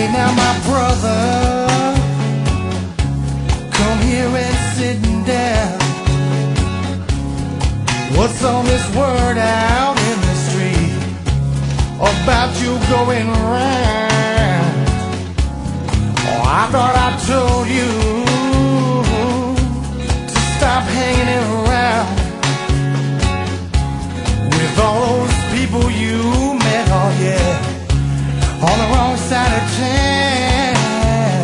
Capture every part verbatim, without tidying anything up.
now my brother, come here and sit down. What's all this word out in the street about you going round? Oh, I thought I told you to stop hanging around with all those people you met, oh yeah, on the wrong side of town.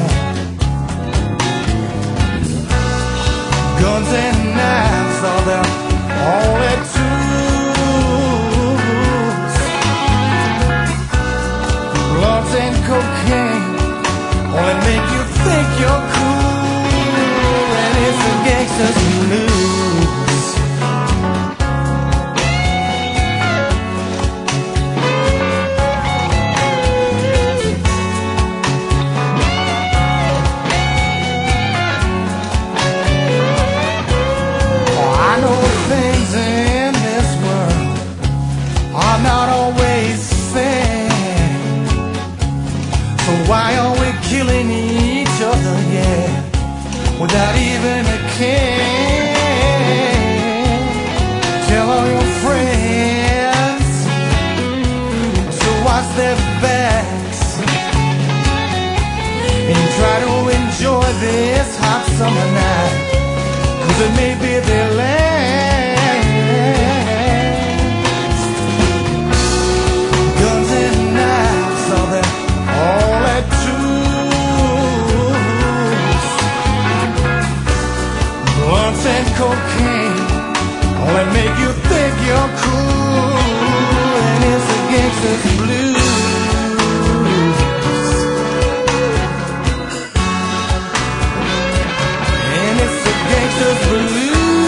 Guns and knives are the only tools. Blunts and cocaine only make you think you're cool, and it's the gangsters blues. Not always fair, so why are we killing each other, yeah, without even a care? Tell all your friends to watch their backs and try to enjoy this hot summer night, 'cause it may be their last. And cocaine only make you think you're cool, and it's the gangster's blues. And it's the gangster's blues.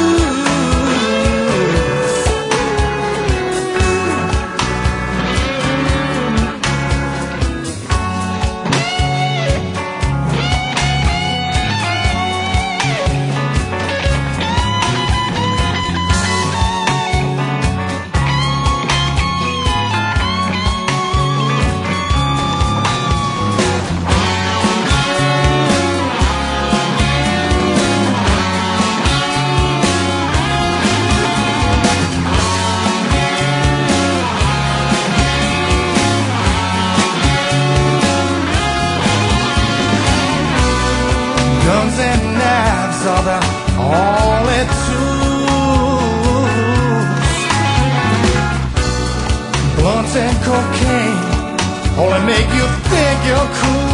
Guns and knives are the only tools. Blunts and cocaine only make you think you're cool.